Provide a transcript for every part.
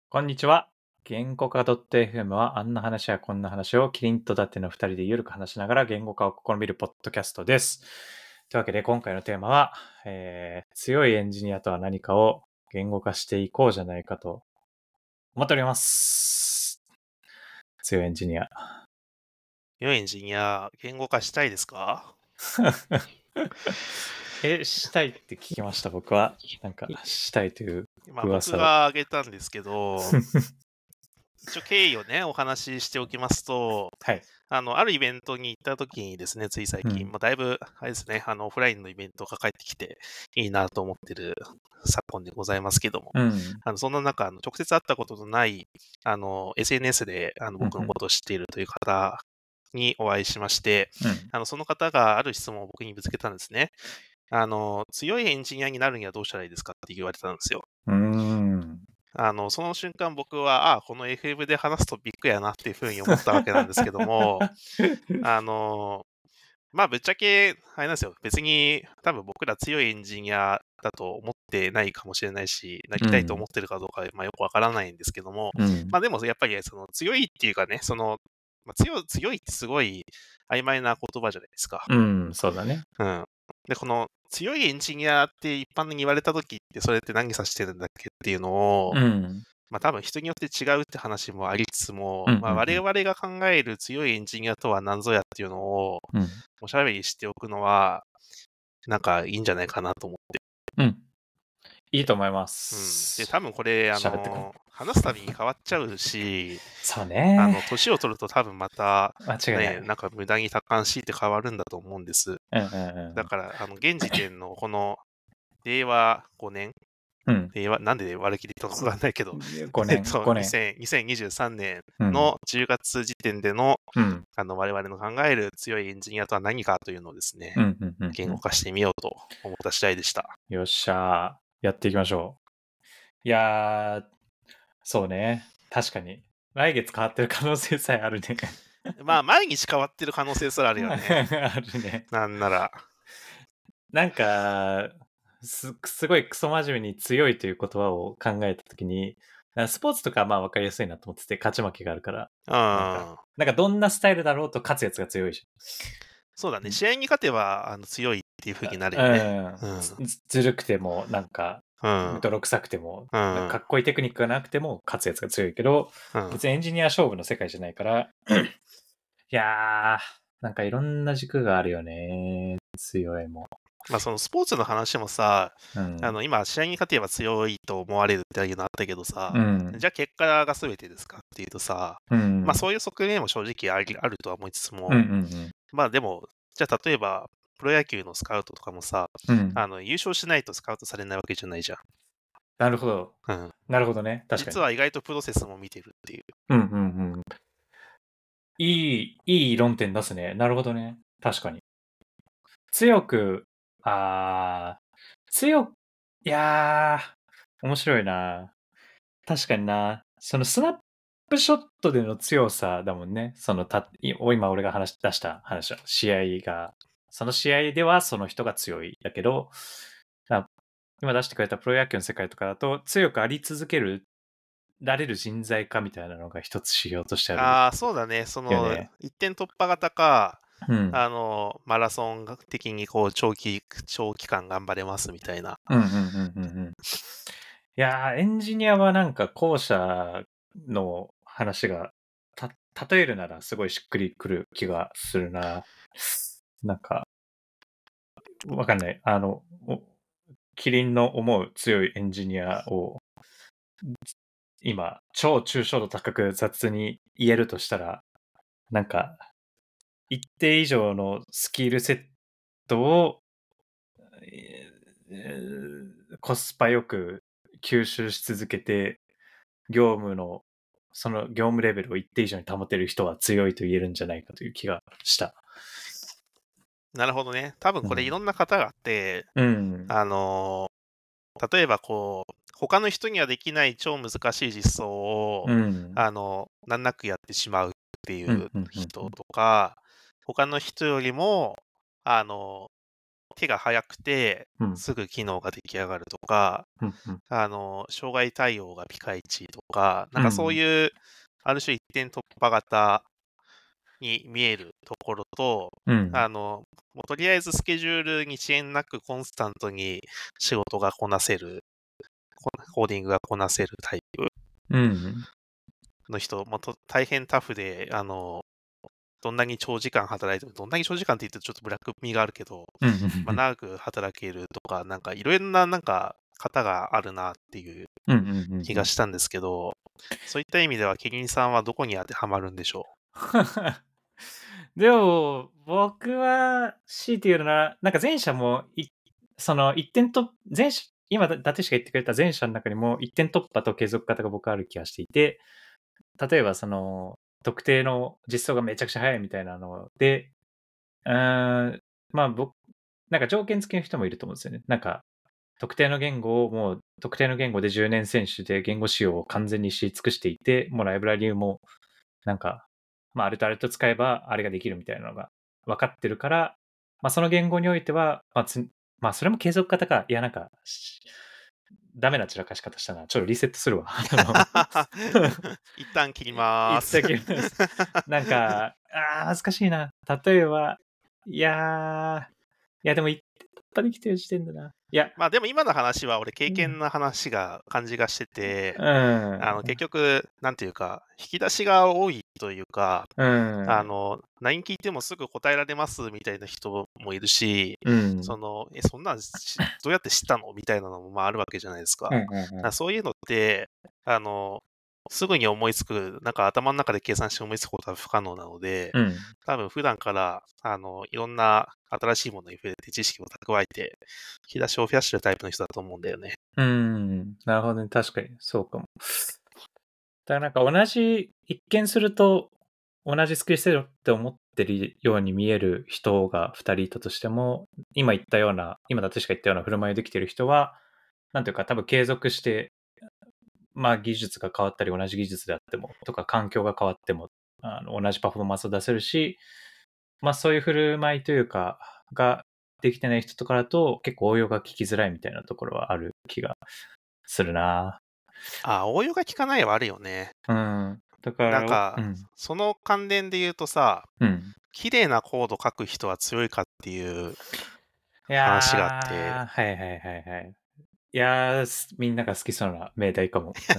こんにちは。言語化 .fm はあんな話やこんな話をキリンとダテの二人でゆるく話しながら言語化を試みるポッドキャストです。というわけで今回のテーマは、強いエンジニアとは何かを言語化していこうじゃないかと思っております。強いエンジニア。 良いエンジニア、言語化したいですか？ したいって聞きました、僕は。なんか、したいという僕噂を。 が挙げたんですけど、一応経緯をね、お話ししておきますと、 はい。 あるイベントに行った時にですね、つい最近、だいぶ、あれですね、オフラインのイベントが帰ってきていいなと思ってる昨今でございますけども、 うん。 そんな中、直接会ったことのない、SNS で僕のことを知っているという方にお会いしまして、その方がある質問を僕にぶつけたんですね。強いエンジニアになるにはどうしたらいいですかって言われたんですよ。その瞬間僕は、この FM で話すトピックやなっていうふうに思ったわけなんですけども、あの、ぶっちゃけ、あれなんですよ。別に多分僕ら強いエンジニアだと思ってないかもしれないし、なりたいと思ってるかどうか、よくわからないんですけども、でもやっぱりその強いっていうかね、強いってすごい曖昧な言葉じゃないですか。 そうだね。 で、この強いエンジニアって一般的に言われた時って、それって何指してるんだっけっていうのを、多分人によって違うって話もありつつも、我々が考える強いエンジニアとは何ぞやっていうのを、おしゃべりしておくのは、なんかいいんじゃないかなと思って。 いいと思います。 で、多分これ、 喋ってく話すたびに変わっちゃうし、 そうね。 年を取ると多分また、 間違いなね、 い。 なんか無駄に多感しいって変わるんだと思うんです。だから、現時点のこの令和5年、なんで割り切りとかわかんないけど、 5年。 2023年の10月時点での、我々の考える強いエンジニアとは何かというのをですね、言語化してみようと思った次第でした。 よっしゃー。やっていきましょう。いやー、そうね。確かに。来月変わってる可能性さえあるね。 毎日変わってる可能性すらあるよね。 あるね。 なんなら。 なんか、すごいクソ真面目に強いという言葉を考えたときに、スポーツとかは分かりやすいなと思ってて、勝ち負けがあるから。なんかどんなスタイルだろうと勝つやつが強いじそうだね。試合に勝てば強いっていう風になるよね。 ずるくても、なんか、泥臭くても、かっこいいテクニックがなくても勝つやつが強いけど、別にエンジニア勝負の世界じゃないから、いやー、なんかいろんな軸があるよね。強いも。 そのスポーツの話もさ、今、試合に勝てば強いと思われるっていうのあったけどさ、じゃあ結果が全てですかっていうとさ、そういう側面も正直あるとは思いつつも、でも、じゃあ例えば、プロ野球のスカウトとかもさ、優勝しないとスカウトされないわけじゃないじゃん。 なるほど。なるほどね。確かに。 実は意外とプロセスも見てるっていう。 いい論点出すね。なるほどね。確かに。強く、いやー、面白いな。確かにな。そのスナップショットでの強さだもんね。今俺が出した話は、試合が、その試合ではその人が強い。だけど、今出してくれたプロ野球の世界とかだと、強くあり続けられる人材かみたいなのが一つ指標としてある。 そうだね。 ね。 一点突破型か、マラソン的に長期間頑張れますみたいな。 いやー、エンジニアはなんか後者の話が、例えるならすごいしっくりくる気がするな。なんか、わかんない。キリンの思う強いエンジニアを、今、超抽象度高く雑に言えるとしたら、なんか、一定以上のスキルセットを、コスパよく吸収し続けて、その業務レベルを一定以上に保てる人は強いと言えるんじゃないかという気がした。 なるほどね。多分これいろんな方があって、例えば他の人にはできない超難しい実装を、難なくやってしまうっていう人とか、他の人よりも、 手が早くて、 うん。 すぐ機能が出来上がるとか、 うんうん。 障害対応がピカイチとか、なんかそううん。 いう、ある種一点突破型に見えるところと、 うん。 もうとりあえずスケジュールに遅延なくコンスタントに仕事がこなせる、コーディングがこなせるタイプうん。 の人、大変タフで、どんなに長時間働いても、どんなに長時間って言ってちょっとブラック味があるけど、 うん。 長く働けるとか、なんかいろんななんか方があるなっていううん。うん。うん。 気がしたんですけど、そういった意味では、キリンさんはどこに当てはまるんでしょでも、僕は強いて言うなら、なんか前者も、その一点突前者今伊達氏が言ってくれた前者の中にも一点突破と継続型が僕はある気がしていて、例えばその、特定の実装がめちゃくちゃ早いみたいなので、まあなんか条件付きの人もいると思うんですよね。なんか、特定の言語をもう特定の言語で10年選手で言語仕様を完全に知り尽くしていて、もうライブラリもなんか、まあ、あれとあれと使えばあれができるみたいなのが分かってるから、まあ、その言語においては、まあ、それも継続型か。いや、なんか、ダメな散らかし方したな。ちょっとリセットするわ。 う。一旦切り言っます。 たけど、なんか、難しいな。例えば、いやいや、でも言って突破できてる時点だな。いや、 まあでも今の話は俺経うん。 験の話が感じがしてて、 うん。 結局、なんていうか、引き出しが多いというか、 うん。 LINE 聞いてもすぐ答えられますみたいな人もいるし、 うん。 そんなんどうやって知ったのみたいなのもまああるわけじゃないですか。 うん。 だからそういうのって、あの、すぐに思いつく、なんか頭の中で計算して思いつくことは不可能なので、 うん。 多分普段から、いろんな新しいものに触れて知識を蓄えて、引き出しを増やしてるタイプの人だと思うんだよね。 うん。なるほどね。確かに、そうかも。だからなんか一見すると、同じスキルセットって思ってるように見える人が2人いたとしても、今だってしか言ったような振る舞いできてる人は、なんていうか多分継続して、まあ技術が変わったり同じ技術であっても、とか環境が変わっても、同じパフォーマンスを出せるし、まあそういう振る舞いというか、ができてない人とかだと結構応用が効きづらいみたいなところはある気がするな。 応用が効かないはあるよね。 うん。だから、うなんか、 ん。 その関連で言うとさ、 うん。 綺麗なコード書く人は強いかっていうい話があって、 やー、はいはいはいはい。いやー、みんなが好きそうな命題かも。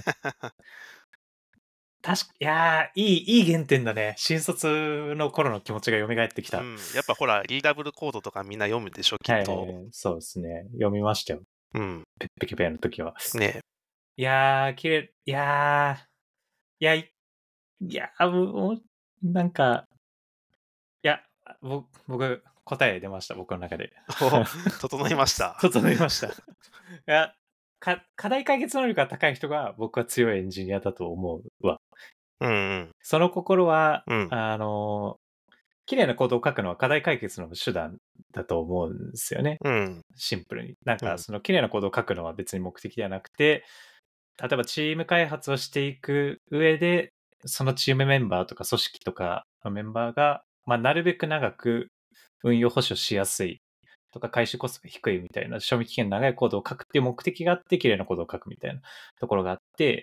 いやー、いい原点だね。新卒の頃の気持ちが蘇ってきた。 うん、やっぱほら、リーダブルコードとかみんな読むでしょ、きっはいはいと。 はい。そうですね。読みましたよ。 うん。 ペッペケペの時は。 ね。 いやー、綺麗、いやー、いや、いやー、もう、なんか、いや、僕、答え出ました、僕の中で。 お、整いました。 整いました。いや、課題解決能力が高い人が僕は強いエンジニアだと思うわ。 うんうん。 その心は、 うん。 綺麗なコードを書くのは課題解決の手段だと思うんですよね。 うん。 シンプルに。なんか、 うん。 その綺麗なコードを書くのは別に目的ではなくて、例えばチーム開発をしていく上で、そのチームメンバーとか組織とかのメンバーが、まあ、なるべく長く運用保証しやすいとか回収コストが低いみたいな賞味期限の長いコードを書くっていう目的があって綺麗なコードを書くみたいなところがあって、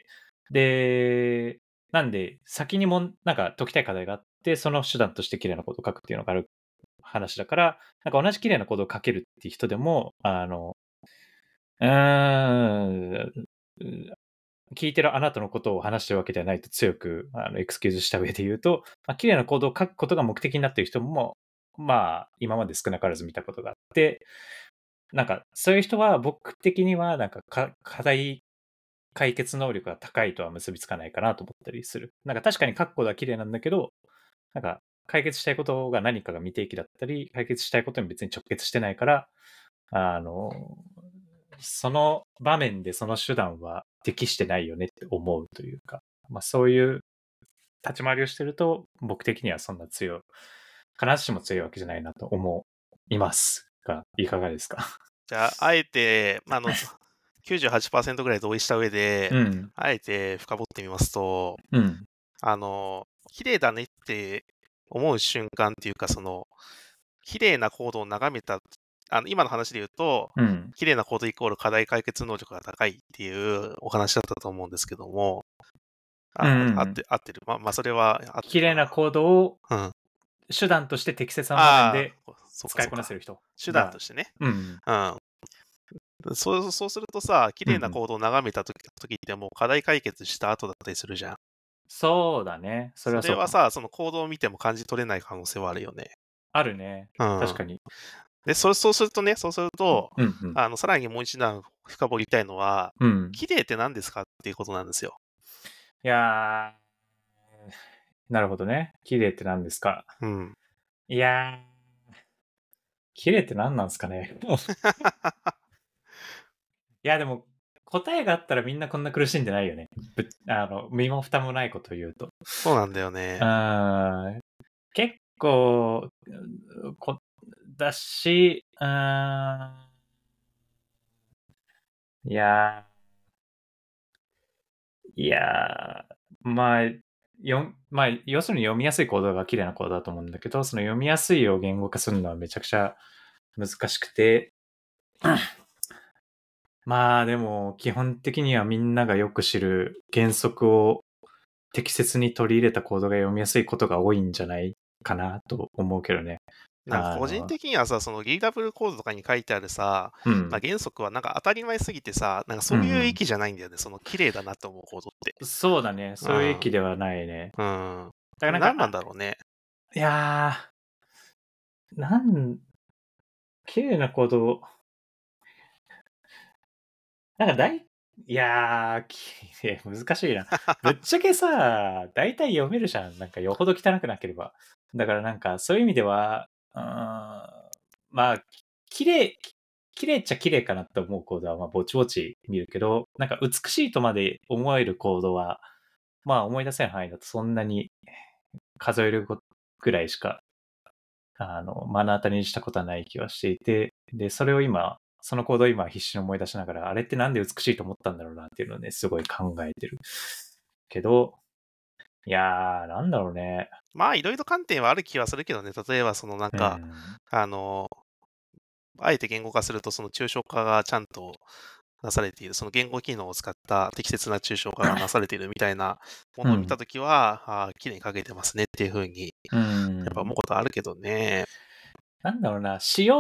で、なんで先になんか解きたい課題があって、その手段として綺麗なコードを書くっていうのがある話だから、なんか同じ綺麗なコードを書けるっていう人でも、うーん、聞いてるあなたのことを話してるわけではないと強く、エクスキューズした上で言うと、まあ、綺麗なコードを書くことが目的になっている人も、まあ、今まで少なからず見たことがあって、なんか、そういう人は僕的には、なんか課題解決能力が高いとは結びつかないかなと思ったりする。なんか確かに書くコードは綺麗なんだけど、なんか解決したいことが何かが未定期だったり、解決したいことに別に直結してないから、あの、その場面でその手段は適してないよねって思うというか、まあそういう立ち回りをしてると、僕的にはそんな必ずしも強いわけじゃないなと思いますが、いかがですか？ じゃあ、あえて、98%ぐらい同意した上で、 うん。 あえて深掘ってみますと、 うん。 綺麗だねって思う瞬間っていうか、綺麗なコードを眺めた今の話で言うと、綺麗なコードイコール課題解決能力が高いっていうお話だったと思うんですけども、合ってる。まあ、それは合ってる。 綺麗なコードを手段として適切な場面で使いこなせる人。 手段としてね。そうするとさ、綺麗なコードを眺めた時ってもう課題解決した後だったりするじゃん。 そうだね。それはさ、そのコードを見ても感じ取れない可能性はあるよね。 あるね。確かに。 で、そうすると、さらにもう一段深掘りたいのは、綺麗って何ですかっていうことなんですよ。 いやー、なるほどね。綺麗って何ですか。いやー、綺麗って何なんですかね。いや、でも、答えがあったらみんなこんな苦しんでないよね。身も蓋もないことを言うと。 そうなんだよね。 結構、だし、いやまあ、要するに読みやすいコードが綺麗なコードだと思うんだけど、その読みやすいを言語化するのはめちゃくちゃ難しくて、まあでも基本的にはみんながよく知る原則を適切に取り入れたコードが読みやすいことが多いんじゃないかなと思うけどね。 なんか個人的にはさ、その GW コードとかに書いてあるさ、原則はなんか当たり前すぎてさ、なんかそういう域じゃないんだよね。その綺麗だなと思うコードって。 そうだね。そういう域ではないね。 だから何なんだろうね。 いやー、綺麗なコード、なんかいやー、難しいな。ぶっちゃけさ、大体読めるじゃん。なんかよほど汚くなければ。だからなんかそういう意味では、まあ、綺麗っちゃ綺麗かなって思うコードは、まあ、ぼちぼち見るけど、なんか美しいとまで思えるコードは、まあ思い出せない範囲だとそんなに数えるぐらいしか、目の当たりにしたことはない気はしていて、で、そのコードを今必死に思い出しながら、あれってなんで美しいと思ったんだろうなっていうのをね、すごい考えてる。けど、いやー、なんだろうね。 まあ、いろいろ観点はある気はするけどね。例えば、そのなんか、あえて言語化すると、その抽象化がちゃんとなされている、その言語機能を使った適切な抽象化がなされているみたいなものを見たときは、綺麗に書けてますねっていうふうに、やっぱ思うことあるけどね。 なんだろうな、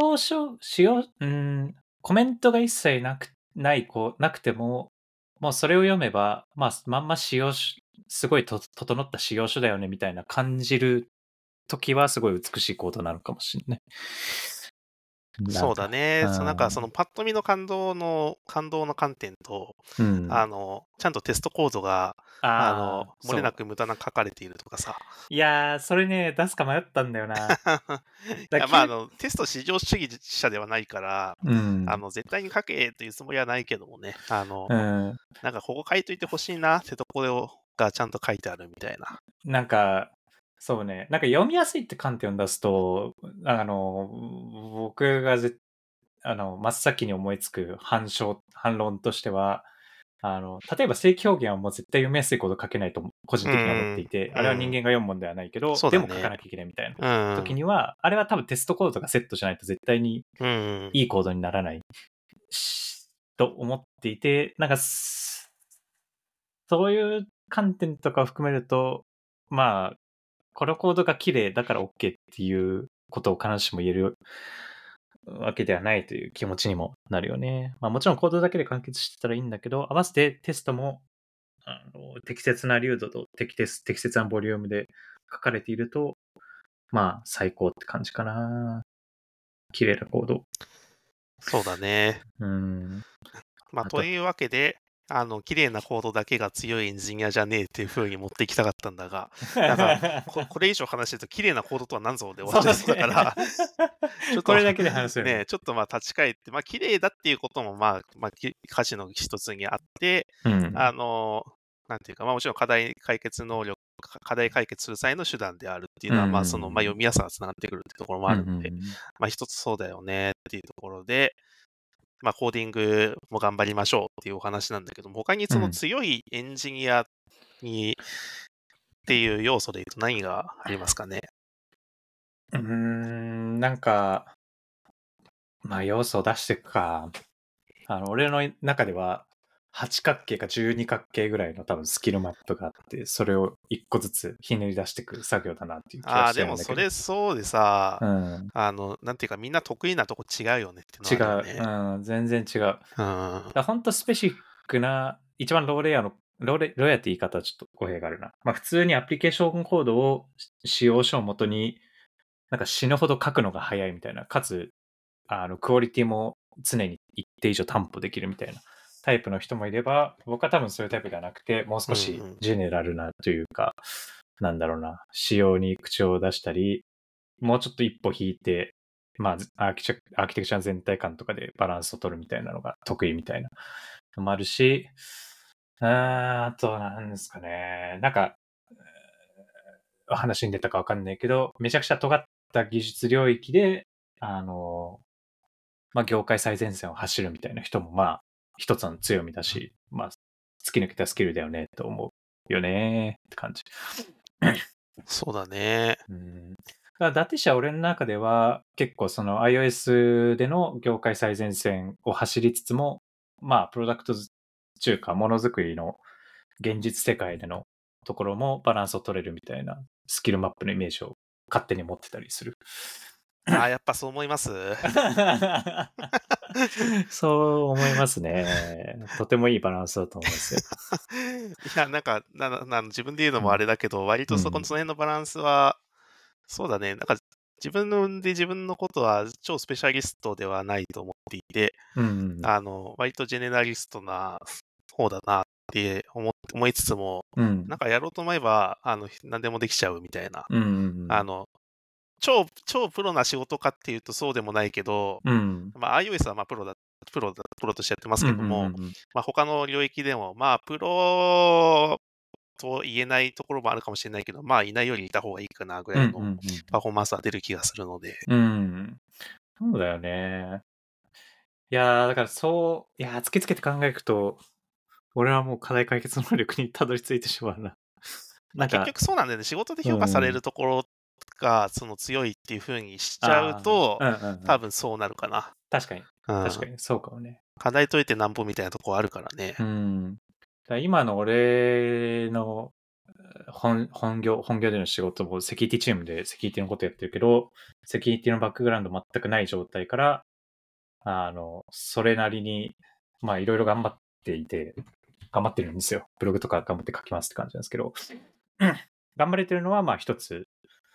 コメントが一切なくても、もうそれを読めば、まんますごい整った仕様書だよねみたいな感じるときはすごい美しいコードなのかもしれない。 そうだね。なんかそのパッと見の感動の観点と、ちゃんとテストコードが、漏れなく無駄な書かれているとかさ。 いやー、それね、出すか迷ったんだよな。 テスト至上主義者ではないから、絶対に書けというつもりはないけどもね。なんかここ書いといてほしいなってところがちゃんと書いてあるみたいな。 なんか、そうね。なんか読みやすいって観点を出すと、僕が真っ先に思いつく反論としては、例えば正規表現はもう絶対読みやすいコード書けないと個人的には思っていて、あれは人間が読むもんではないけど、でも書かなきゃいけないみたいな時には、あれは多分テストコードとかセットじゃないと絶対にいいコードにならないと思っていて、なんか、そういう観点とかを含めると、まあ、このコードが綺麗だから OK っていうことを必ずしも言えるわけではないという気持ちにもなるよね。まあもちろんコードだけで完結してたらいいんだけど、合わせてテストも適切な流度と適切なボリュームで書かれていると、まあ最高って感じかな。綺麗なコード。 そうだね。まあというわけで、綺麗なコードだけが強いエンジニアじゃねえっていう風に持っていきたかったんだが、なんかこれ以上話してると綺麗なコードとは何ぞで終わっちゃいそうだから、 ちょっとこれだけで話せるね。ちょっとまあ立ち返って、まあ綺麗だっていうこともまあ価値の一つにあって、なんていうか、まあもちろん課題解決する際の手段であるっていうのは、まあその、まあ読みやすさがつながってくるっていうところもあるんで、まあ一つそうだよねっていうところで、まあ、コーディングも頑張りましょうっていうお話なんだけども、他にその強いエンジニアっていう要素で言うと何がありますかね。 なんか、 まあ要素を出していくか。俺の中では、8角形か12角形ぐらいの多分スキルマップがあって、それを1個ずつひねり出していく作業だなっていう気がしてでるんだけど。 もそれそうでさ、 うん。 なんていうかみんな得意なとこ違うよねっていうの違はあるよね。 う。うん、全然違う。だかうん。 らほんとスペシフィックな、一番ローレアの、ローヤって言い方はちょっと語弊があるな。まあ普通にアプリケーションコードを使用書をもとに、なんか死ぬほど書くのが早いみたいな、かつ、クオリティも常に一定以上担保できるみたいなタイプの人もいれば、僕は多分そういうタイプではなくて、もう少しジェネラルなというか、なんだろうな、仕様に口を出したり、もうちょっと一歩引いて、まあ、アーキテクチャ全体感とかでバランスを取るみたいなのが得意みたいなのもあるし、あとなんですかね、なんか、話に出たかわかんないけど、めちゃくちゃ尖った技術領域で、まあ、業界最前線を走るみたいな人も、まあ、一つの強みだし、まあ、突き抜けたスキルだよね、と思うよね、って感じ。 そうだね。 だから伊達社俺の中では、結構その iOS での業界最前線を走りつつも、まあ、プロダクト中かものづくりの現実世界でのところもバランスを取れるみたいなスキルマップのイメージを勝手に持ってたりする。 やっぱそう思います。 そう思いますね。とてもいいバランスだと思いますよ。 いや、なんか、自分で言うのもあれだけど、割とその辺のバランスは、そうだね、なんか自分で自分のことは超スペシャリストではないと思っていて、割とジェネラリストな方だなって思いつつも、なんかやろうと思えば、何でもできちゃうみたいな。超プロな仕事かっていうとそうでもないけど、まあ iOS はまあプロとしてやってますけども、まあ他の領域でも、まあプロと言えないところもあるかもしれないけど、まあいないよりいた方がいいかなぐらいのパフォーマンスは出る気がするので。 そうだよね。いやー、だから突きつけて考えると、俺はもう課題解決能力にたどり着いてしまうな。 まあ結局そうなんだよね。仕事で評価されるところがその強いっていう風にしちゃうと、多分そうなるかな。 確かに。確かに、そうかもね。 課題解いてなんぼみたいなところあるからね。 今の俺の本業での仕事もセキュリティチームでセキュリティのことやってるけど、セキュリティのバックグラウンド全くない状態から、それなりに、まあいろいろ頑張ってるんですよ。ブログとか頑張って書きますって感じなんですけど、頑張れてるのは、まあ一つ、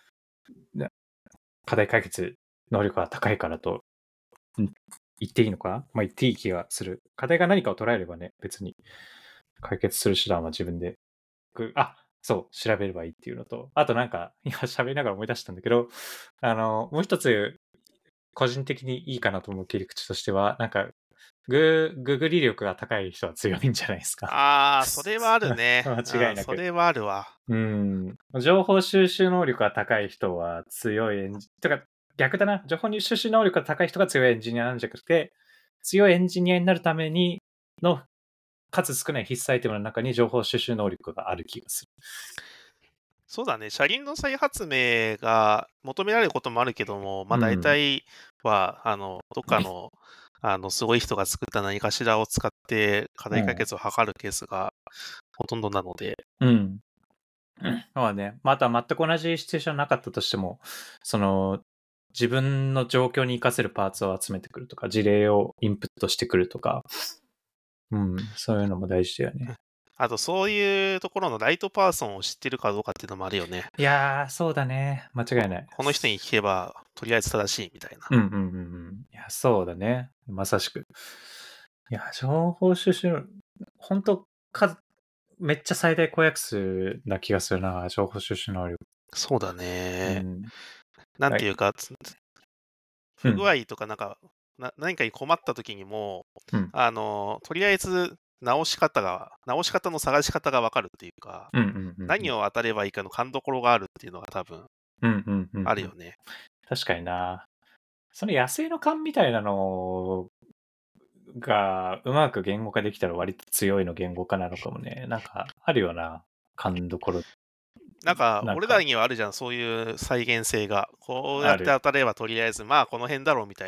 課題解決能力が高いからと、言っていいのかな？まあ言っていい気がする。課題が何かを捉えればね、別に解決する手段は自分で、そう、調べればいいっていうのと、あとなんか、今喋りながら思い出したんだけど、もう一つ、個人的にいいかなと思う切り口としては、なんか、ググり力が高い人は強いんじゃないですか。 それはあるね。 間違いなく。 それはあるわ。 情報収集能力が高い人は強いとか、逆だな。情報収集能力が高い人が強いエンジニアなんじゃなくて、強いエンジニアになるためにの数少ない必須アイテムの中に情報収集能力がある気がする。 そうだね。車輪の再発明が求められることもあるけども、まあ大体は、どっかの、すごい人が作った何かしらを使って課題解決を図るケースがほとんどなので。 まあね、また全く同じシチュエーションなかったとしても、自分の状況に活かせるパーツを集めてくるとか、事例をインプットしてくるとか、そういうのも大事だよね。 あと、そういうところのライトパーソンを知ってるかどうかっていうのもあるよね。 いやー、そうだね。間違いない。 この人に聞けば、とりあえず正しいみたいな。 いや、そうだね。まさしく。いや、情報収集、本当めっちゃ最大公約数な気がするな、情報収集能力。 そうだね。なんていうか、不具合とか何かに困った時にも、とりあえず直し方の探し方がわかるっていうか、何を当たればいいかの勘どころがあるっていうのが多分、あるよね。 確かにな。その野生の勘みたいなのがうまく言語化できたら割と強いの言語化なのかもね。なんかあるよな、勘どころ。 なんか俺らにはあるじゃん、そういう再現性が。こうやって当たればとりあえず、まあこの辺だろうみたいな。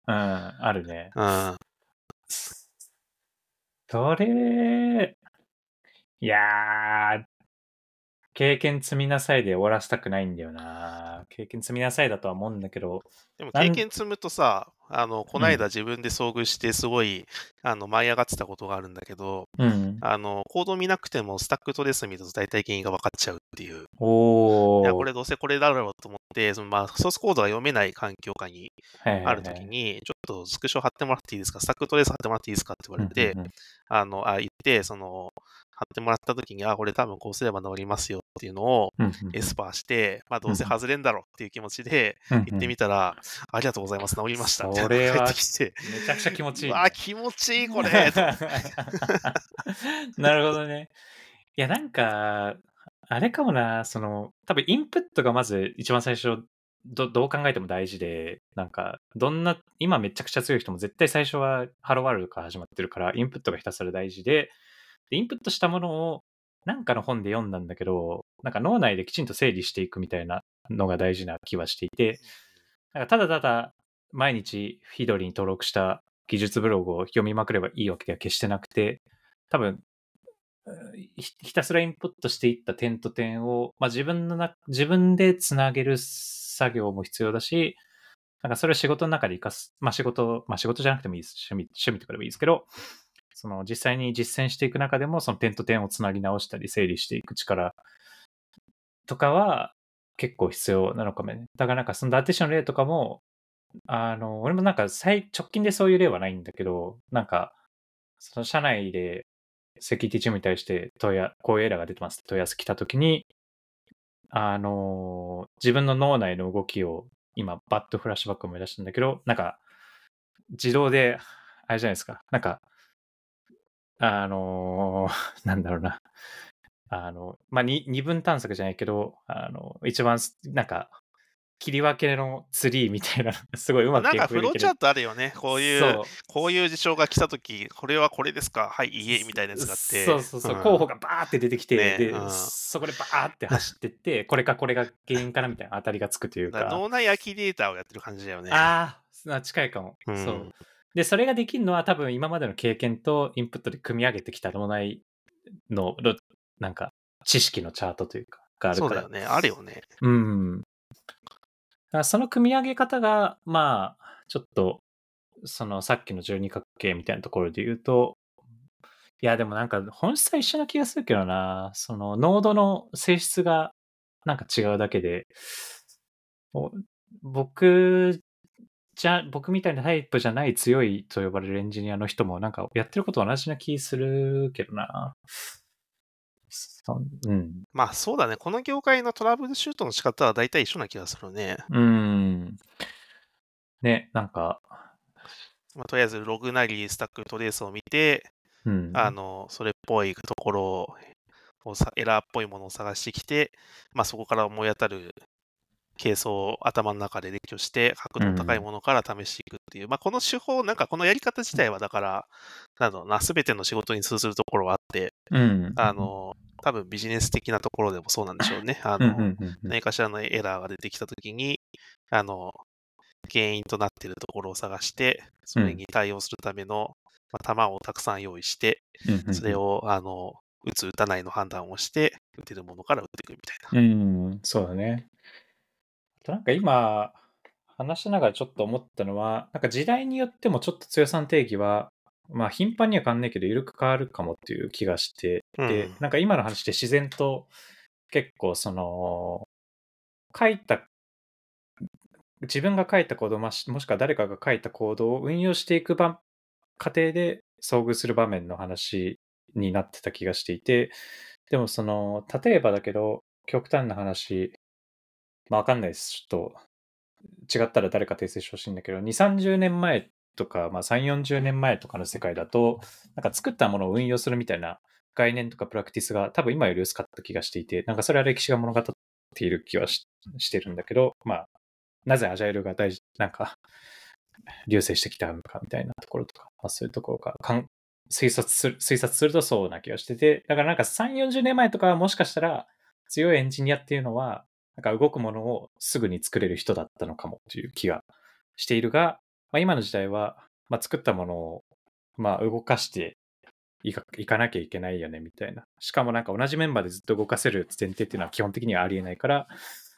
あるね。 うん。 それ、いやー、経験積みなさいで終わらせたくないんだよな。経験積みなさいだとは思うんだけど。 でも経験積むとさ、この間うん。 自分で遭遇してすごい、舞い上がってたことがあるんだけど、 うん。 コード見なくてもスタックトレース見ると大体原因が分かっちゃうっていう。いや、こおー。 れどうせこれだろうと思って、ソースコードが読めない環境下にはいはいはあるときい。 に、ちょっとスクショ貼ってもらっていいですか、スタックトレース貼ってもらっていいですかって言われて、 うんうんうん言って、貼ってもらったときに、これ多分こうすれば治りますよっていうのをうんうんエスパーして、どうせ外れんだろうっていう気持ちでうんうん行ってみたら、ありがとうございます、治りましたみたいそなのが返ってれはきて、 めちゃくちゃ気持ちいいね。 うわ、気持ちいいこれと思って。 なるほどね。いや、なんか、あれかもな、多分インプットがまず一番最初、どう考えても大事で、なんか、今めちゃくちゃ強い人も絶対最初はハローワールドから始まってるから、インプットがひたすら大事で、インプットしたものをなんかの本で読んだんだけど、なんか脳内できちんと整理していくみたいなのが大事な気はしていて、なんかただただ毎日フィードリーに登録した技術ブログを読みまくればいいわけでは決してなくて、多分、ひたすらインプットしていった点と点を、自分でつなげる作業も必要だし、なんかそれを仕事の中で活かす。仕事じゃなくてもいいです。趣味とかでもいいですけど、実際に実践していく中でも、その点と点をつなぎ直したり整理していく力とかは結構必要なのかもね。だからなんかそのダーティションの例とかも、俺もなんか直近でそういう例はないんだけど、なんか、その社内でセキュリティチームに対してこういうエラーが出てますって問い合わせ来たときに、自分の脳内の動きを今、バッとフラッシュバックを思い出したんだけど、なんか、自動で、あれじゃないですか、なんか、なんだろうな、二分探索じゃないけど、一番、なんか、切り分けのツリーみたいな、すごいうまくなんか言語できる。 フローチャートあるよね。こういうそう。 事象が来たとき、これはこれですか、はい、いいえ、みたいなやつがあって、 そう、候補がバーって出てきて、 ね、 で、そこでバーって走ってって、これが原因かなみたいな当たりがつくというか、 脳内アキデータをやってる感じだよね。 近いかも。 うん。 そう。で、それができるのは多分今までの経験とインプットで組み上げてきた脳内の、なんか、知識のチャートというか、があるから。 そうだよね。あるよね。 うん。その組み上げ方が、ちょっと、さっきの12角形みたいなところで言うと、いや、でもなんか本質は一緒な気がするけどな。ノードの性質がなんか違うだけで、お僕僕みたいなタイプじゃない強いと呼ばれるエンジニアの人もなんかやってること同じな気するけどな。うん。 そうだね。この業界のトラブルシュートの仕方は大体一緒な気がするね。 ね、なんか、 とりあえずログなりスタックトレースを見て、 うん。 それっぽいところをエラーっぽいものを探してきて、そこから思い当たるケースを頭の中で列挙して、角度の高いものから試していくっていう、この手法、なんかこのやり方自体は、だから、なんだろうな、すべての仕事に通ずるところはあって、 うん。 多分ビジネス的なところでもそうなんでしょうね。何かしらのエラーが出てきたときに、原因となっているところを探して、それに対応するための、弾をたくさん用意して、それを、打つ、打たないの判断をして、打てるものから打っていくみたいな。 そうだね。あとなんか今、話しながらちょっと思ったのは、なんか時代によってもちょっと強さの定義は、頻繁には変わんないけど、緩く変わるかもっていう気がして、で、なんか今の話で自然と結構自分が書いたコード、もしくは誰かが書いたコードを運用していく過程で遭遇する場面の話になってた気がしていて、でも例えばだけど、極端な話、わかんないです。ちょっと、違ったら誰か訂正してほしいんだけど、2、30年前とか、3、40年前とかの世界だと、なんか作ったものを運用するみたいな概念とかプラクティスが多分今より薄かった気がしていて、なんかそれは歴史が物語っている気はしてるんだけど、なぜアジャイルがなんか、流星してきたのかみたいなところとか、そういうところが推察するとそうな気がしてて、だからなんか3、40年前とかはもしかしたら強いエンジニアっていうのは、なんか動くものをすぐに作れる人だったのかもという気がしているが、 まあ、今の時代は、まあ、作ったものを、まあ、動かしていかなきゃいけないよねみたいな。しかもなんか同じメンバーでずっと動かせる前提っていうのは基本的にはありえないから、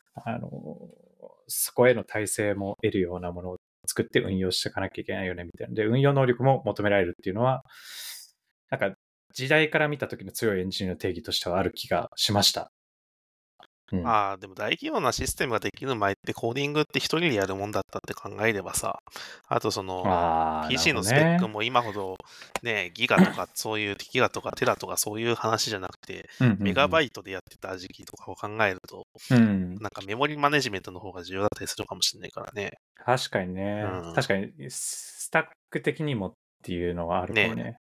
そこへの体制も得るようなものを作って運用していかなきゃいけないよねみたいな。で、運用能力も求められるっていうのは、なんか時代から見た時の強いエンジニアの定義としてはある気がしました。 でも大規模なシステムができる前ってコーディングって一人でやるもんだったって考えればさ、あとその PC のスペックも今ほどね、ギガとかそういうギガとかテラとかそういう話じゃなくて、メガバイトでやってた時期とかを考えると、なんかメモリマネジメントの方が重要だったりするかもしれないからね。 確かにね。確かにスタック的にもっていうのはあるかもね。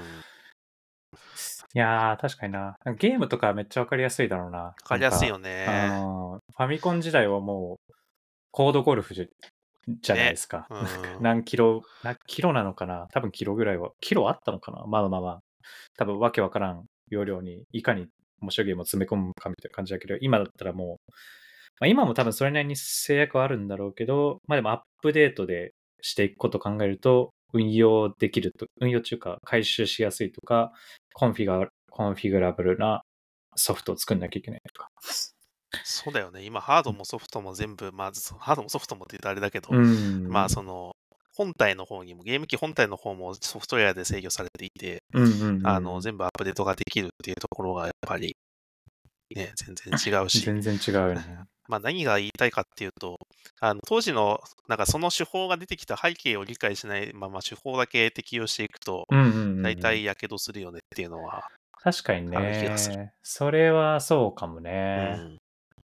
いやー、確かにな。ゲームとかめっちゃわかりやすいだろうな。わかりやすいよね。 ファミコン時代はもう、コードゴルフじゃないですか。何キロなのかな、多分キロぐらいは。キロあったのかな、まあまあまあ。多分わけわからん容量にいかに面白いゲームを詰め込むかみたいな感じだけど、今だったらもう、まあ、今も多分それなりに制約はあるんだろうけど、まあでもアップデートでしていくことを考えると、運用できると、運用中か回収しやすいとか、コンフィグラブルなソフトを作んなきゃいけないとか。 そうだよね。今、ハードもソフトも全部、まあ、ハードもソフトもって言うとあれだけど、まあ、その、本体の方にも、ゲーム機本体の方もソフトウェアで制御されていて、全部アップデートができるっていうところがやっぱり、ね、全然違うし。 全然違うね。 まあ、何が言いたいかっていうと、当時の、なんかその手法が出てきた背景を理解しないまま手法だけ適用していくと、大体やけどするよねっていうのは、 確かにね。それはそうかもね。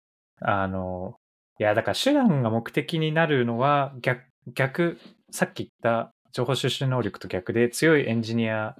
いや、だから手段が目的になるのはさっき言った情報収集能力と逆で強いエンジニア、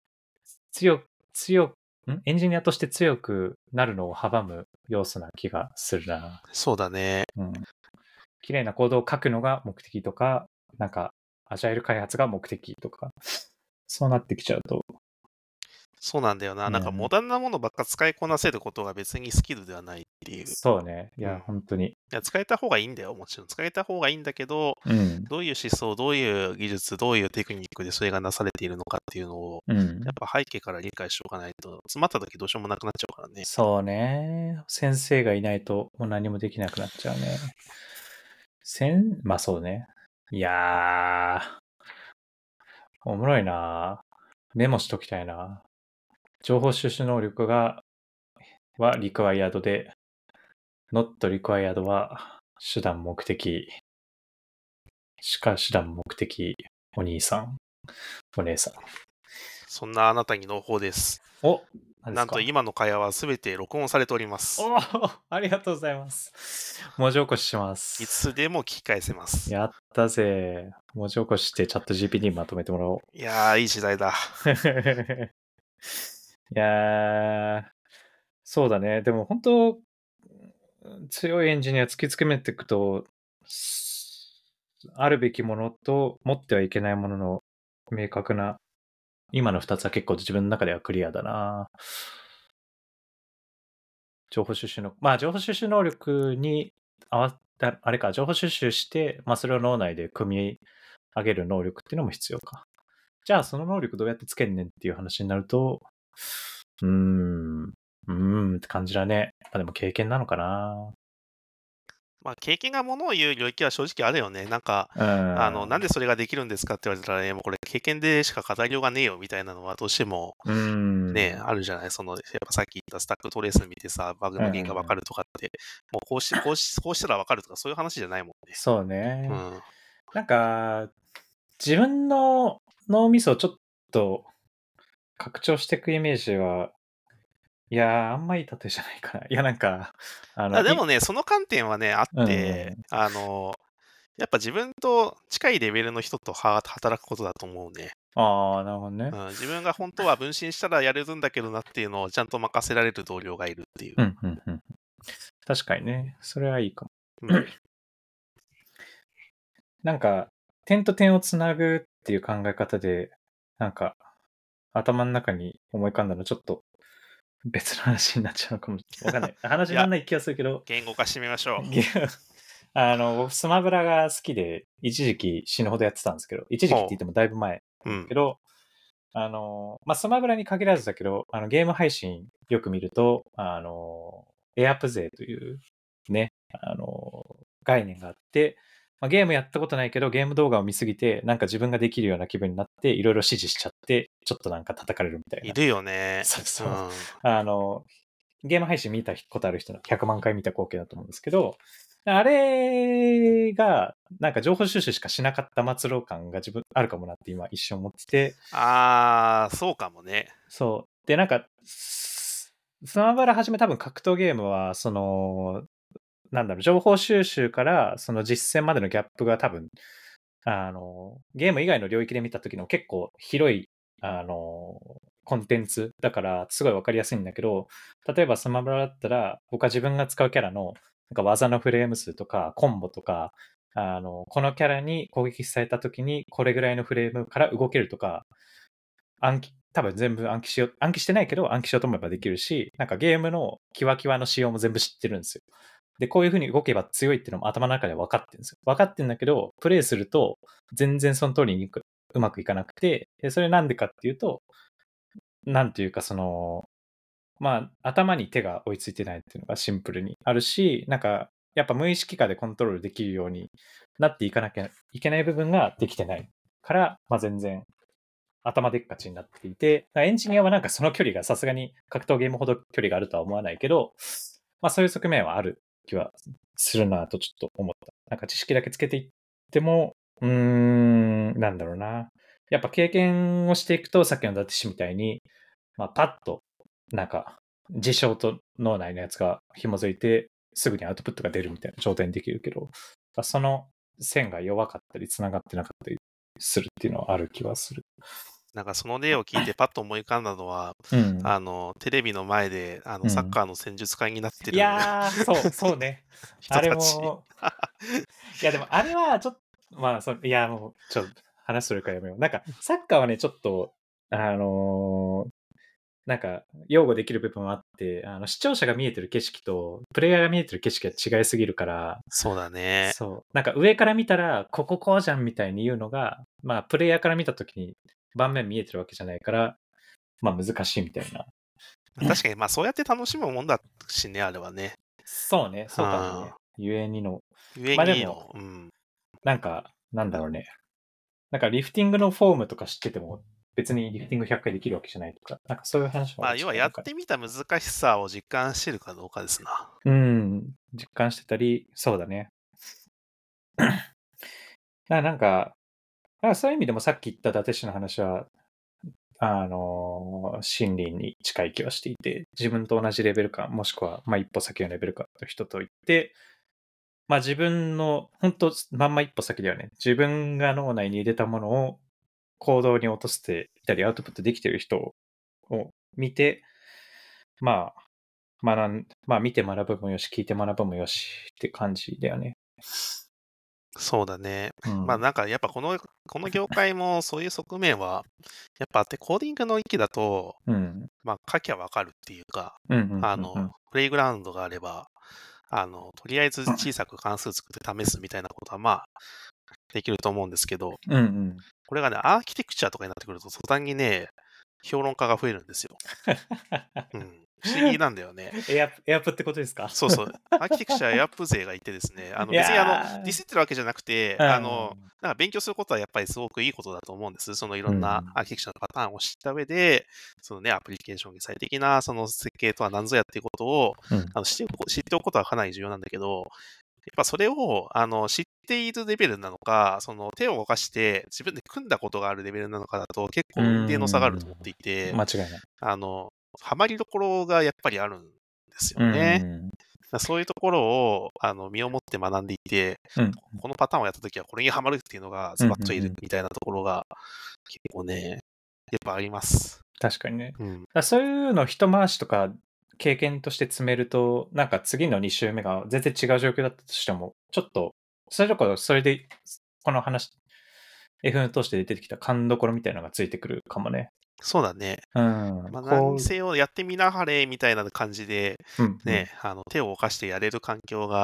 エンジニアとして強くなるのを阻む要素な気がするな。 そうだね。 綺麗なコードを書くのが目的とか、なんか、アジャイル開発が目的とか、そうなってきちゃうと。 そうなんだよな。なんかモダンなものばっか使いこなせることが別にスキルではないっていう。 そうね。いや、本当に。 いや、使えた方がいいんだよ。もちろん。使えた方がいいんだけど、どういう思想、どういう技術、どういうテクニックでそれがなされているのかっていうのを、やっぱ背景から理解しておかないと、詰まった時どうしようもなくなっちゃうからね。 そうね。先生がいないともう何もできなくなっちゃうね。まあそうね。いやー、おもろいな。メモしときたいな。情報収集能力はリクワイアドで、not required は手段目的。手段目的、お兄さん、お姉さん。 そんなあなたに朗報です。なんと今の会話はすべて録音されております。 ありがとうございます。文字起こしします。 いつでも聞き返せます。 やったぜ。文字起こしてチャット GPT にまとめてもらおう。 いやー、いい時代だ。 いやー、そうだね。でも本当、強いエンジニア突き詰めていくと、あるべきものと持ってはいけないものの明確な、今の2つは結構自分の中ではクリアだな。情報収集能力に情報収集して、それを脳内で組み上げる能力っていうのも必要か。じゃあその能力どうやってつけんねんっていう話になると、って感じだね。でも経験なのかな。 経験がものを言う領域は正直あるよね。なんか、なんでそれができるんですかって言われたら、もうこれ経験でしか語りようがねえよみたいなのはどうしても、ね、あるじゃない。やっぱさっき言ったスタックトレース見てさ、バグの原因がわかるとかって、もうこうしたらわかるとかそういう話じゃないもんね。 そうね。なんか、自分の脳みそをちょっと拡張していくイメージは、いやー、あんまいい例えじゃないかな。いや、なんか、 でもね、その観点はね、あって、やっぱ自分と近いレベルの人と働くことだと思うね。 なるほどね。 自分が本当は分身したらやれるんだけどなっていうのをちゃんと任せられる同僚がいるっていう。 確かにね。それはいいかも。なんか、点と点をつなぐっていう考え方で、なんか、頭の中に思い浮かんだのちょっと別の話になっちゃうかもわかんない。話にならない気がするけど。 言語化してみましょう。 僕スマブラが好きで、一時期死ぬほどやってたんですけど、一時期って言ってもだいぶ前なんだけど、スマブラに限らずだけど、ゲーム配信よく見ると、エアプ勢というね、概念があって、ゲームやったことないけど、ゲーム動画を見すぎて、なんか自分ができるような気分になって、いろいろ指示しちゃって、ちょっとなんか叩かれるみたいな。 いるよね。 そうそう。ゲーム配信見たことある人の100万回見た光景だと思うんですけど、あれが、なんか情報収集しかしなかった末路感が自分あるかもなって今一瞬思ってて。 そうかもね。 そう。で、なんか、スマブラはじめ多分格闘ゲームは、情報収集からその実践までのギャップが多分、ゲーム以外の領域で見た時の結構広い、コンテンツだからすごいわかりやすいんだけど、例えばスマブラだったら僕は自分が使うキャラのなんか技のフレーム数とかコンボとか、このキャラに攻撃された時にこれぐらいのフレームから動けるとか、多分全部暗記してないけど暗記しようと思えばできるし、なんかゲームのキワキワの仕様も全部知ってるんですよ。で、こういう風に動けば強いっていうのも頭の中で分かってるんですよ。分かってるんだけど、プレイすると全然その通りにうまくいかなくて、でそれなんでかっていうと、なんていうか頭に手が追いついてないっていうのがシンプルにあるし、なんか、やっぱ無意識化でコントロールできるようになっていかなきゃいけない部分ができてないから、全然頭でっかちになっていて、エンジニアはなんかその距離がさすがに格闘ゲームほど距離があるとは思わないけど、そういう側面はある気はするなとちょっと思った。なんか知識だけつけていっても、なんだろうな。やっぱ経験をしていくと、さっきの伊達氏みたいに、パッと、なんか、事象と脳内のやつが紐づいて、すぐにアウトプットが出るみたいな状態にできるけど、その線が弱かったり、繋がってなかったりするっていうのはある気はする。 なんかその例を聞いてパッと思い浮かんだのは、テレビの前でサッカーの戦術家になってる、 いやー、そうね。 人たち。 あれも、いやでもあれはちょっと、いやもう、ちょっと話するからやめよう。なんか、サッカーはね、ちょっと、なんか、擁護できる部分はあって、視聴者が見えてる景色と、プレイヤーが見えてる景色が違いすぎるから、 そうだね。 そう。なんか上から見たら、こうじゃんみたいに言うのが、プレイヤーから見たときに盤面見えてるわけじゃないから、難しいみたいな。 確かに、そうやって楽しむもんだしね、あれはね。 そうね、そうかもね。ゆえにの。 でも、 なんか、なんだろうね。なんかリフティングのフォームとか知ってても、別にリフティング100回できるわけじゃないとか、なんかそういう話も要はやってみた難しさを実感してるかどうかですな。 実感してたり、そうだね。なんかそういう意味でもさっき言った伊達氏の話は、心理に近い気はしていて、自分と同じレベル感、もしくは、一歩先のレベル感の人と言って、自分の、本当まんま一歩先ではね、自分が脳内に入れたものを行動に落としていたり、アウトプットできている人を見て、見て学ぶもよし、聞いて学ぶもよしって感じだよね。 そうだね。なんかやっぱこの業界もそういう側面はやっぱあって、コーディングの域だと、書きゃわかるっていうか、プレイグラウンドがあれば、とりあえず小さく関数作って試すみたいなことはできると思うんですけど、これがね、アーキテクチャとかになってくると、途端にね、評論家が増えるんですよ。不思議なんだよね。 エアプってことですか？ そうそう。アーキテクチャエアプ勢がいてですね、別にディスってるわけじゃなくて、なんか勉強することはやっぱりすごくいいことだと思うんです。そのいろんなアーキテクチャのパターンを知った上で、そのね、アプリケーションに最適なその設計とは何ぞやっていうことを、知っておくことはかなり重要なんだけど、やっぱそれを知っているレベルなのか、その手を動かして自分で組んだことがあるレベルなのかだと結構運命の差があると思っていて、 間違いない。 ハマりどころがやっぱりあるんですよね。そういうところを身をもって学んでいて、このパターンをやったときはこれにハマるっていうのがズバッといるみたいなところが結構ね、やっぱあります。 確かにね。そういうの一回しとか経験として積めると、なんか次の2週目が全然違う状況だったとしても、ちょっと、それで、この話、F 通して出てきた勘どころみたいなのがついてくるかもね。 そうだね。何せよやってみなはれみたいな感じで、ね、手を動かしてやれる環境が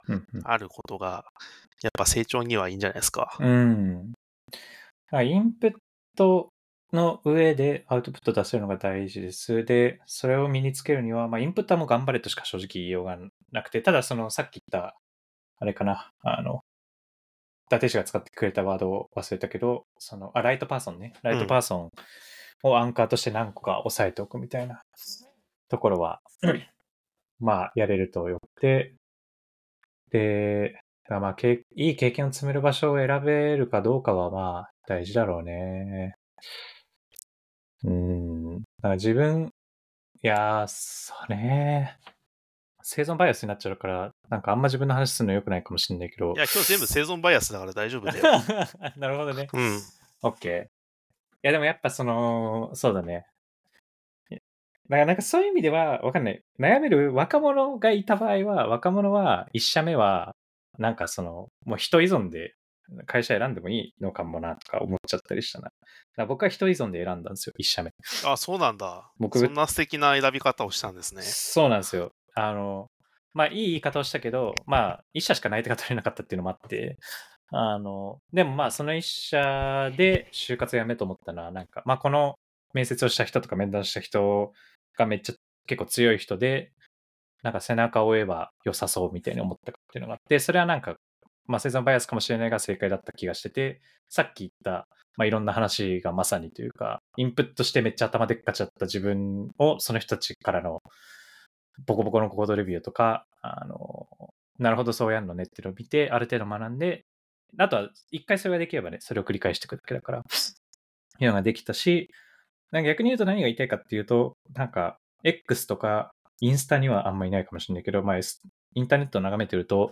あることが、やっぱ成長にはいいんじゃないですか。 インプットの上でアウトプット出せるのが大事です。で、それを身につけるには、インプットはもう頑張れとしか正直言いようがなくて、たださっき言った、あれかな、伊達氏が使ってくれたワードを忘れたけど、ライトパーソンね。ライトパーソンをアンカーとして何個か押さえておくみたいなところは、やれるとよくて、で、いい経験を積める場所を選べるかどうかは大事だろうね。だから自分、そうね。生存バイアスになっちゃうから、なんかあんま自分の話するの良くないかもしれないけど。 いや、今日全部生存バイアスだから大丈夫だよ。 なるほどね。OK。いや、でもやっぱそうだね。なんかそういう意味では、わかんない。悩める若者がいた場合は、若者は一社目は、なんかもう人依存で会社選んでもいいのかもなとか思っちゃったりしたな。だから僕は人依存で選んだんですよ、一社目。 あ、そうなんだ。そんな素敵な選び方をしたんですね。 そうなんですよ。いい言い方をしたけど、一社しか内定が取れなかったっていうのもあって、でもその一社で就活やめと思ったのは、なんか、この面接をした人とか面談した人がめっちゃ結構強い人で、なんか背中を追えば良さそうみたいに思ったかっていうのがあって、それはなんか、生存バイアスかもしれないが正解だった気がしてて、さっき言った、いろんな話がまさにというか、インプットしてめっちゃ頭でっかちだった自分をその人たちからのボコボコのコードレビューとか、なるほどそうやんのねっていうのを見て、ある程度学んで、あとは一回それができればね、それを繰り返していくだけだから、いうのができたし、なんか逆に言うと何が言いたいかっていうと、なんか X とかインスタにはあんまいないかもしれないけど、インターネットを眺めてると、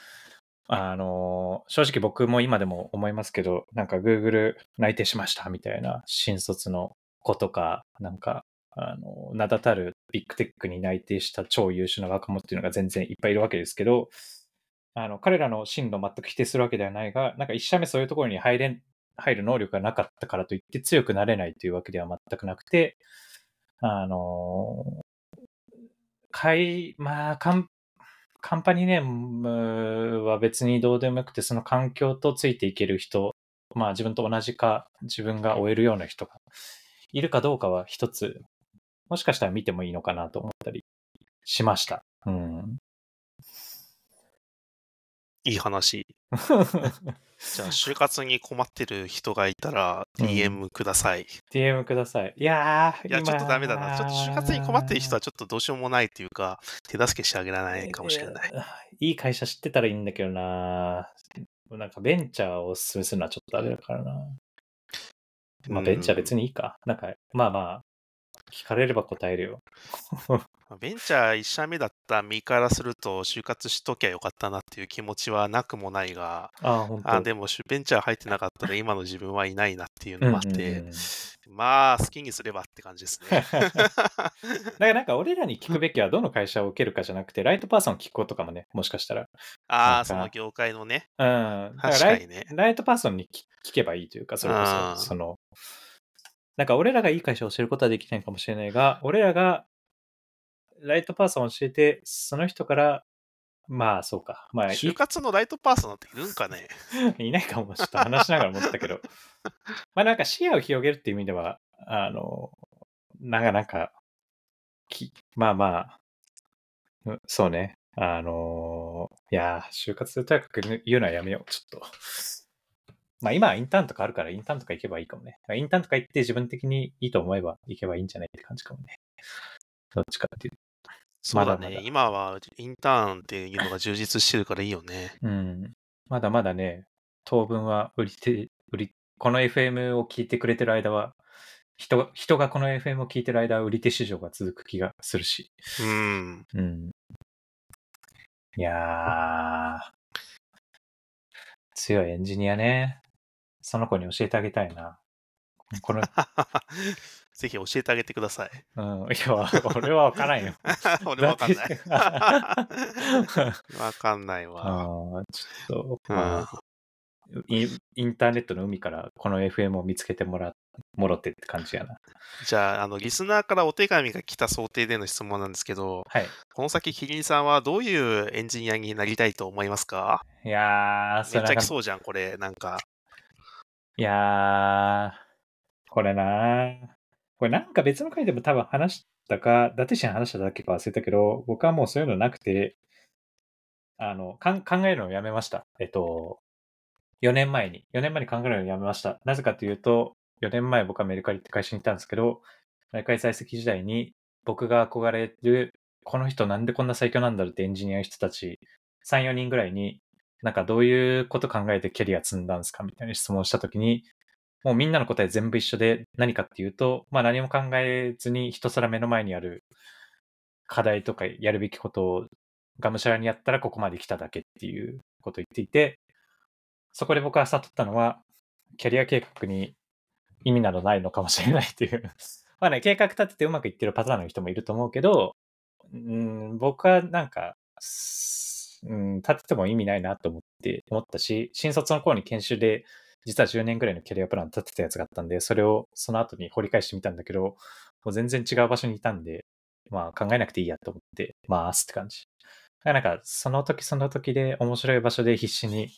正直僕も今でも思いますけど、なんか Google 内定しましたみたいな新卒の子とか、なんか、名だたるビッグテックに内定した超優秀な若者っていうのが全然いっぱいいるわけですけど、彼らの進路を全く否定するわけではないが、なんか一社目そういうところに入る能力がなかったからといって強くなれないというわけでは全くなくて、カンパニーネームは別にどうでもよくて、その環境とついていける人、自分と同じか、自分が追えるような人がいるかどうかは一つ、もしかしたら見てもいいのかなと思ったりしました。 いい話。じゃあ、就活に困ってる人がいたら、DM ください。 DM ください。いや、ちょっとダメだな。ちょっと就活に困ってる人はちょっとどうしようもないっていうか、手助けしてあげられないかもしれない。 いい会社知ってたらいいんだけどな。なんかベンチャーをおすすめするのはちょっとあれだからな。ベンチャー別にいいか。なんか、聞かれれば答えるよ。 ベンチャー1社目だった身からすると、就活しときゃよかったなっていう気持ちはなくもないが、でもベンチャー入ってなかったら今の自分はいないなっていうのもあって、好きにすればって感じですね。だからなんか俺らに聞くべきはどの会社を受けるかじゃなくて、ライトパーソンを聞くことかもね、もしかしたら。 その業界のね。 確かにね。ライトパーソンに聞けばいいというか、それこそ、なんか俺らがいい会社を教えることはできないかもしれないが、俺らがライトパーソンを教えて、その人から、そうか。 就活のライトパーソンっているんかねいないかも、ちょっと話しながら思ったけど。なんか視野を広げるっていう意味では、なんか、そうね。就活でとやかく言うのはやめよう、ちょっと。今はインターンとかあるから、インターンとか行けばいいかもね。インターンとか行って自分的にいいと思えば行けばいいんじゃないって感じかもね。どっちかっていうと。 そうだね。今はインターンっていうのが充実してるからいいよね。 まだまだね、当分はこの FM を聞いてくれてる間は、人がこの FM を聞いてる間は売り手市場が続く気がするし。いやー、強いエンジニアね。その子に教えてあげたいな。 ぜひ教えてあげてください。 いや、俺は分からんよ。 俺も分かんない。分かんないわ。 ちょっと、インターネットの海からこの FM を見つけてもらっもろってって感じやな。 じゃあ、リスナーからお手紙が来た想定での質問なんですけど、 はい。 この先、キリンさんはどういうエンジニアになりたいと思いますか？ いやー、 めっちゃ来なんか、 そうじゃん、これ、なんか。 いやー、これなんか別の回でも多分話したか、伊達氏に話しただけか忘れたけど、僕はもうそういうのなくて、考えるのをやめました。4年前に考えるのをやめました。なぜかというと、4年前僕はメルカリって会社にいたんですけど、メルカリ在籍時代に僕が憧れる、この人なんでこんな最強なんだろうってエンジニアの人たち、3、4人ぐらいに、なんかどういうこと考えてキャリア積んだんですかみたいな質問をしたときに、もうみんなの答え全部一緒で、何かっていうと、まあ何も考えずにひたすら目の前にある課題とかやるべきことをがむしゃらにやったらここまで来ただけっていうことを言っていて、そこで僕は悟ったのは、キャリア計画に意味などないのかもしれないっていう。まあね、計画立ててうまくいってるパターンの人もいると思うけど、僕はなんか、立てても意味ないなと思ったし、新卒の頃に研修で、実は10年ぐらいのキャリアプラン立てたやつがあったんで、それをその後に掘り返してみたんだけど、もう全然違う場所にいたんで、まあ考えなくていいやと思って、ますって感じ。なんか、その時その時で面白い場所で必死に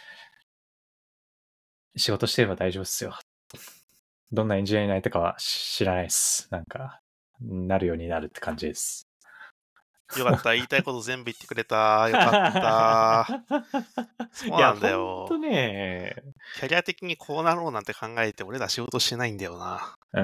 仕事してれば大丈夫っすよ。どんなエンジニアになりたかは知らないです。なんか、なるようになるって感じです。 よかった。言いたいこと全部言ってくれた。よかった。そういや、 なんだほんとよ。 ね。 キャリア的にこうなろうなんて考えて、俺ら仕事してないんだよな。 うん。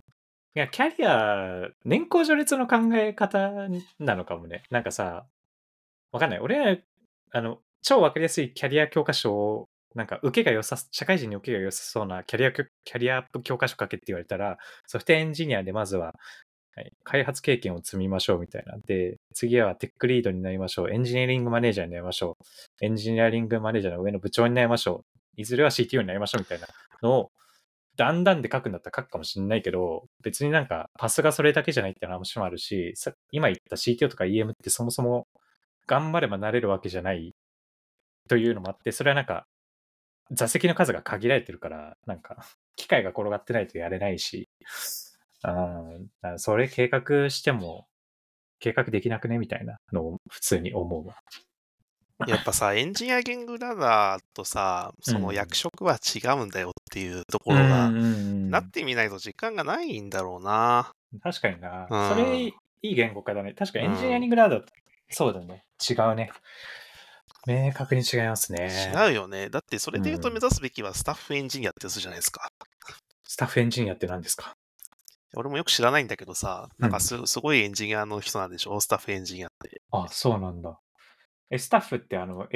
いや、キャリア、年功序列の考え方なのかもね。なんかさ、わかんない。俺は、超わかりやすいキャリア教科書を、なんか、社会人に受けが良さそうなキャリアアップ教科書書けって言われたら、ソフトエンジニアでまずは、はい、開発経験を積みましょうみたいな。で、次はテックリードになりましょう。エンジニアリングマネージャーになりましょう。エンジニアリングマネージャーの上の部長になりましょう。いずれは CTO になりましょうみたいなのを、だんだんで書くんだったら書くかもしれないけど、別になんかパスがそれだけじゃないって話もあるし、今言った CTO とか EM ってそもそも頑張ればなれるわけじゃないというのもあって、それはなんか座席の数が限られてるから、なんか機械が転がってないとやれないし、それ計画しても計画できなくねみたいなのを普通に思うわ。 やっぱさ、エンジニアリングラダーとさ、そのうん。 役職は違うんだよっていうとこうんろが、 うんなってみないと実感がないんだろうな。 確かにな。 うん。 それいい言語化だね。確かエンジニアうん。 リングラード、そうだね。違うね。明確に違いますね。 違うよね。だってそれで言うと目指すべきはスタッフエンジニアってやつじゃないですか。 スタッフエンジニアって何ですか？ 俺もよく知らないんだけどさ、なんかうん。 すごいエンジニアの人なんでしょ？スタッフエンジニアって。 あ、そうなんだ。スタッフって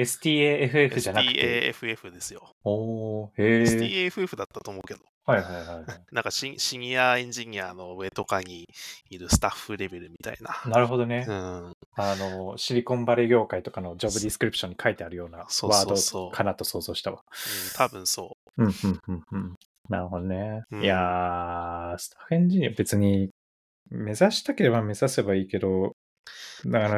STAFF じゃなくて、 STAFF ですよ。 おー、へー。 STAFF だったと思うけど。 はいはいはいはい。 なんかシニアエンジニアの上とかにいるスタッフレベルみたいな。 なるほどね。 うん。 シリコンバレー業界とかのジョブディスクリプションに書いてあるようなそうワードそうそかなと想像したわ。 う。うん、多分そうん、うん、うん、うん。なるほどね。 う。ういやん。 ー、スタッフエンジニア別に目指したければ目指せばいいけど、だから、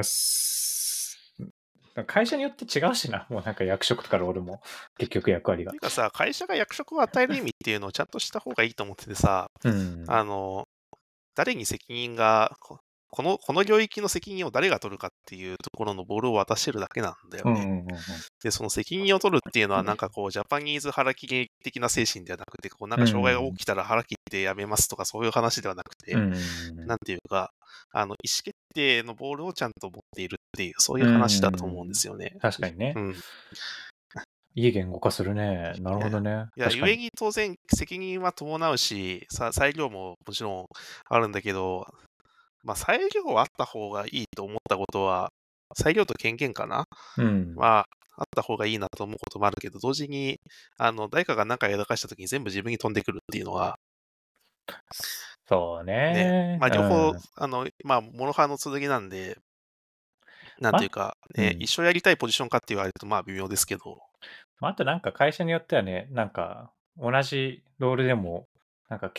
会社によって違うしな。もうなんか役職とかロールも結局役割が。 ていうかさ、会社が役職を与える意味っていうのをちゃんとした方がいいと思っててさ、 うん。 誰に責任が、この領域の責任を誰が取るかっていうところのボールを渡してるだけなんだよね。 うんうんうんうん。 で、その責任を取るっていうのは、なんかこう、ジャパニーズ腹切り的な精神ではなくて、こう、なんか障害が起きたら腹切ってやめますとか、そういう話ではなくて、なんていうか、意思決定のボールをちゃんと持っているっていう、そういう話だと思うんですよね。 確かにね。 うん。 いい言語化するね。なるほどね。 いや、 確かに。 故に当然責任は伴うし、裁量ももちろんあるんだけど、まあ、裁量はあった方がいいと思ったことは、裁量と権限かなうん。 は、あった方がいいなと思うこともあるけど、同時に、誰かが何かやらかした時に全部自分に飛んでくるっていうのは、 そうね、 ね。 まあ、 う両方、 ん。 まあ、モロハの剣なんで、なんていうま、 か、ね、 うん。 一生やりたいポジションかって言われると、まあ、微妙ですけど、 あとなんか会社によってはね、なんか同じロールでも、なんか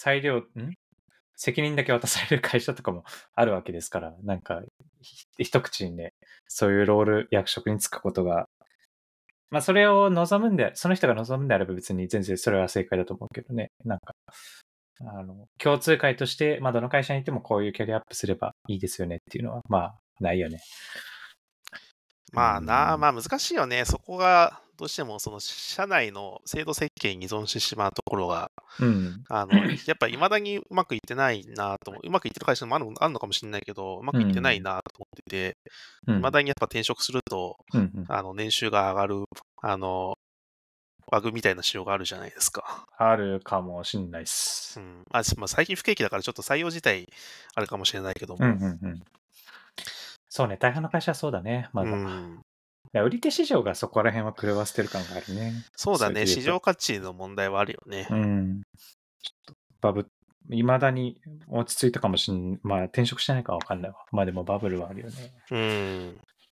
責任だけ渡される会社とかもあるわけですから、なんか一口にね、そういうロール、役職に就くことがまあそれを望むんで、その人が望むんであれば別に全然それは正解だと思うけどね。なんか、共通会として、まあどの会社にいてもこういうキャリアアップすればいいですよねっていうのは、まあないよね。 まあまあ難しいよね。そこが、どうしてもその社内の制度設計に依存してしまうところが、やっぱ未だにうまくいってないなと思う。うまくいってる会社もあるのかもしれないけど、うまくいってないなと思ってて、未だにやっぱ転職すると、年収が上がる、バグみたいな仕様があるじゃないですか。 あるかもしれないっす。 まあ最近不景気だからちょっと採用自体あるかもしれないけども。 そうね、大半の会社はそうだね、まだ。売り手市場がそこら辺は狂わせてる感があるね。 そうだね、市場価値の問題はあるよね。 ちょっと未だに落ち着いたかもしんない。まあ転職してないかわかんないわ。まあでもバブルはあるよね。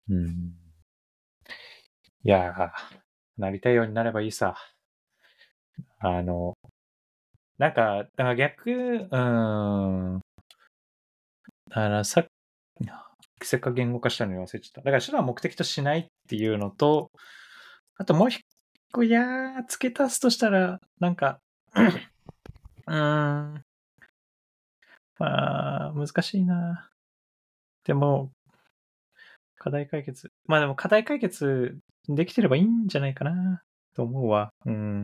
いやー、なりたいようになればいいさ。なんか逆、せっかく言語化したのに忘れちゃった。だから手段を目的としないっていうのと、あともう一個、付け足すとしたら、なんか、まあ、難しいな。でも、課題解決。まあでも課題解決できてればいいんじゃないかな、と思うわ。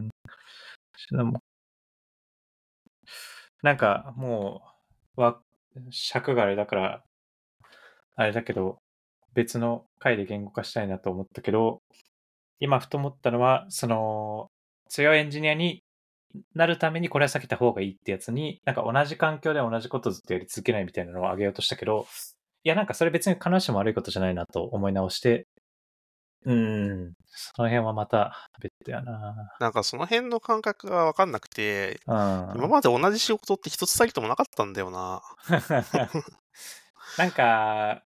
なんか、もう、尺があれだから、あれだけど、別の回で言語化したいなと思ったけど、今ふと思ったのは、強いエンジニアになるためにこれは避けた方がいいってやつに、なんか同じ環境で同じことをずっとやり続けないみたいなのを挙げようとしたけど、いやなんかそれ別に必ずしも悪いことじゃないなと思い直して、その辺はまた別途やな。 なんかその辺の感覚がわかんなくて、今まで同じ仕事って一つたりともなかったんだよな。 なんか、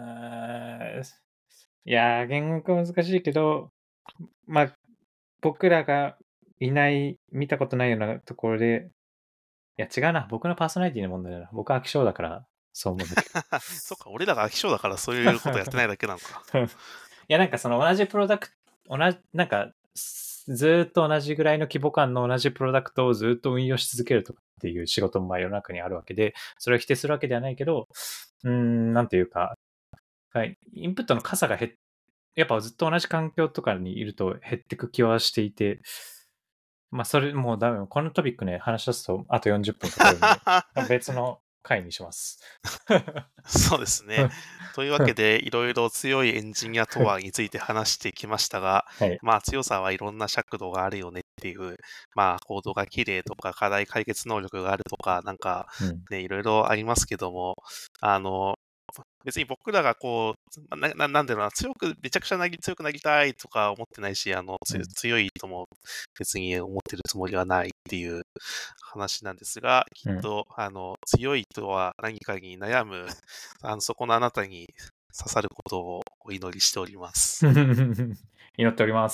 いや、言語化難しいけど、まあ、僕らが見たことないようなところで、いや違うな、僕のパーソナリティの問題だな。僕は飽き性だから、そう思うんだけど。 そっか、俺らが飽き性だからそういうことやってないだけなのか。 いや、なんかその同じプロダクト、なんか、ずっと同じぐらいの規模感の同じプロダクトをずっと運用し続けるとかっていう仕事も世の中にあるわけで、それを否定するわけではないけど、なんていうか、インプットの数がやっぱずっと同じ環境とかにいると減ってく気はしていて、まあそれもうダメ。このトピックね、話し出すとあと40分かかるので、別の回にします。 そうですね。というわけで、いろいろ強いエンジニアとはについて話してきましたが、まあ強さはいろんな尺度があるよねっていう、まあコードが綺麗とか課題解決能力があるとか、なんかね、いろいろありますけども、別に僕らがこう、なんだろうな、めちゃくちゃ強くなりたいとか思ってないし、強いとも別に思ってるつもりはないっていう話なんですが、きっと、強いとは何かに悩む、そこのあなたに刺さることをお祈りしております。 祈っております。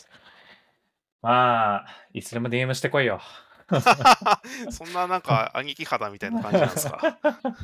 まあ、いつでも DM してこいよ。 そんななんか兄貴肌みたいな感じなんですか。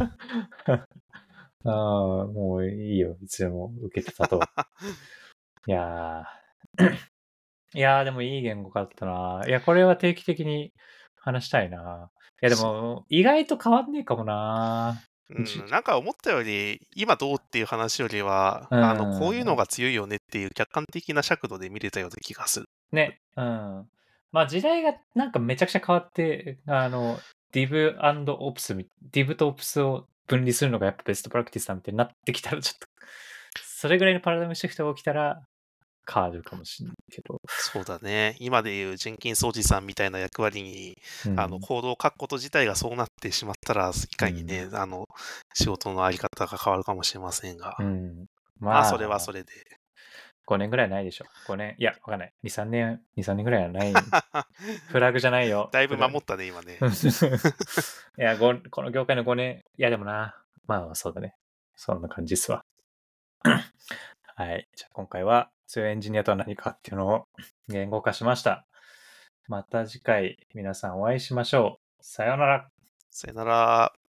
もういいよ。いつでも受けてたと。いやでもいい言語化だったな。いや、これは定期的に話したいな。いや、でも、意外と変わんねえかもな。 なんか思ったより、今どうっていう話よりは、こういうのが強いよねっていう客観的な尺度で見れたような気がする。 ね。まあ時代がなんかめちゃくちゃ変わって、div ops、div と ops を分離するのがやっぱベストプラクティスだみたいになってきたら、ちょっと、それぐらいのパラダイムシフトが起きたら、変わるかもしれないけど。 そうだね。今でいうジェンキンスおじさんみたいな役割に、コードを書くこと自体がそうなってしまったら、いかにね、仕事のあり方が変わるかもしれませんが。まあ、それはそれで。 5年ぐらいないでしょ。5年、いや、わかんない。2、3年ぐらいはない。フラグじゃないよ。 だいぶ守ったね、今ね。 いや、この業界の5年、いやでもな。まあ、そうだね。そんな感じっすわ。はい。じゃあ今回は強いエンジニアとは何かっていうのを言語化しました。また次回皆さんお会いしましょう。さようなら。 さよなら。